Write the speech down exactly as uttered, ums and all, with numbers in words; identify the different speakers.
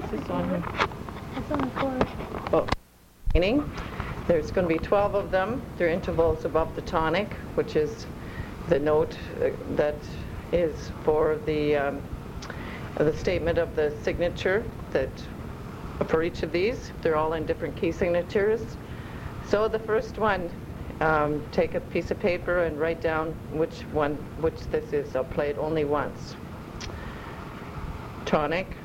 Speaker 1: this on here?
Speaker 2: It's on the cord.
Speaker 1: Oh, meaning there's going to be twelve of them. They're intervals above the tonic, which is the note uh, that is for the um, the statement of the signature that for each of these. They're all in different key signatures. So the first one, um, take a piece of paper and write down which one, which this is. I'll play it only once. Tonic.